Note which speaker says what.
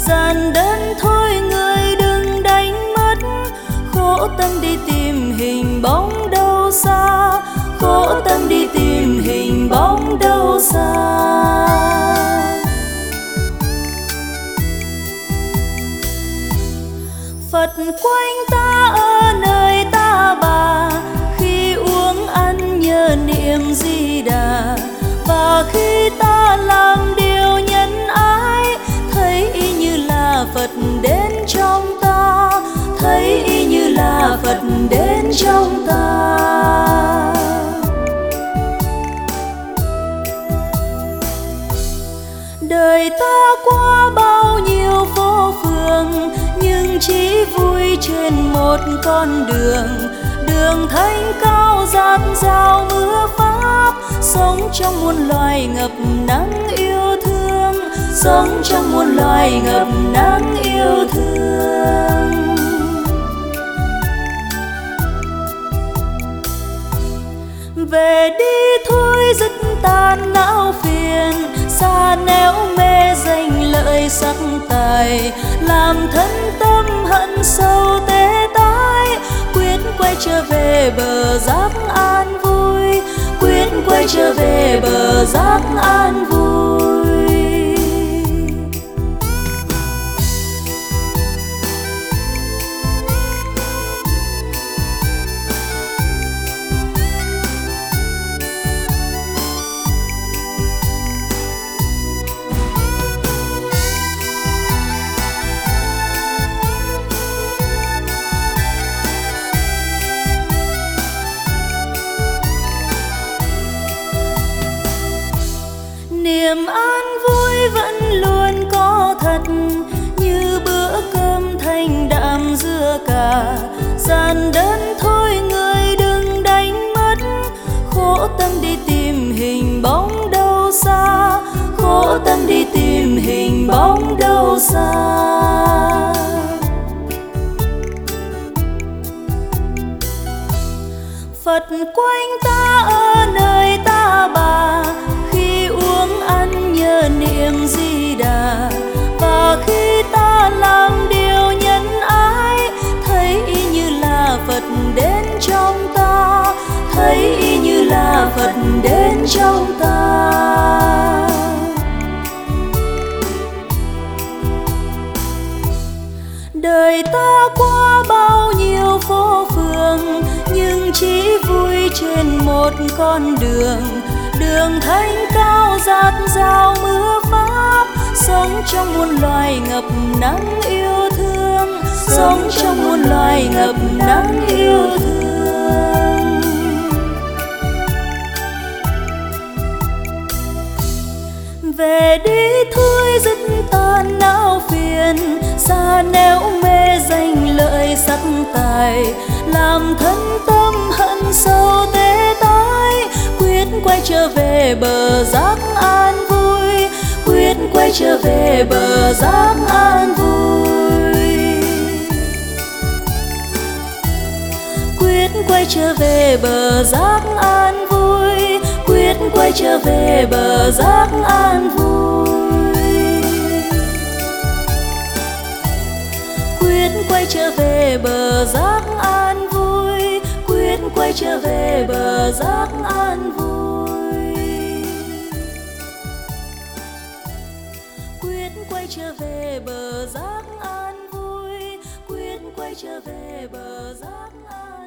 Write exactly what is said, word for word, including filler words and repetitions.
Speaker 1: Giản đơn thôi người đừng đánh mất, khổ tâm đi tìm hình bóng đâu xa, khổ tâm đi tìm hình bóng đâu xa. Phật quanh ta ở nơi ta bà, khi uống ăn nhớ niệm Di Đà. Và khi ta làm điều nhân ái, thấy y như là Phật đến trong ta, thấy y như là Phật đến trong ta. Đời ta qua bao nhiêu vô phường, nhưng chỉ vui trên một con đường. Đường thanh cao dạt dào mưa pháp, sống trong muôn loài ngập nắng yêu thương, sống trong muôn loài ngập nắng yêu thương. Về đi thôi dứt tan não phiền, xa nẻo mê danh lợi sắc tài, làm thân tâm hận sâu tê tái. Quyết quay trở về bờ giác an vui, quyết quay trở về bờ giác an vui. Niềm an vui vẫn luôn có thật, như bữa cơm thanh đạm dưa cà. Giản đơn thôi người đừng đánh mất, khổ tâm đi tìm hình bóng đâu xa, khổ tâm đi tìm hình bóng đâu xa. Phật quanh ta ở nơi ta bà, khi uống ăn nhớ niệm Di Đà. Và khi ta làm điều nhân ái, thấy y như là Phật đến trong ta, thấy y như là Phật đến trong ta. Đời ta qua bao nhiêu phố phường, nhưng chỉ vui trên một con đường. Đường thanh cao dạt dào mưa pháp, sống trong muôn loài ngập nắng yêu thương, sống trong muôn loài ngập nắng yêu thương. Về đi thôi dứt tan não phiền, xa nẻo mê danh lợi sắc tài, làm thân tâm hận sâu tê tái. Quyết quay trở về bờ giác an vui, quyết quay trở về bờ giác an vui. Quyết quay trở về bờ giác an vui, quyết quay trở về bờ giác an vui. Quyết quay trở về bờ giác an vui, quyết quay trở về bờ giác an vui. Quyết quay trở về bờ giác an vui, quyết quay trở về bờ giác an.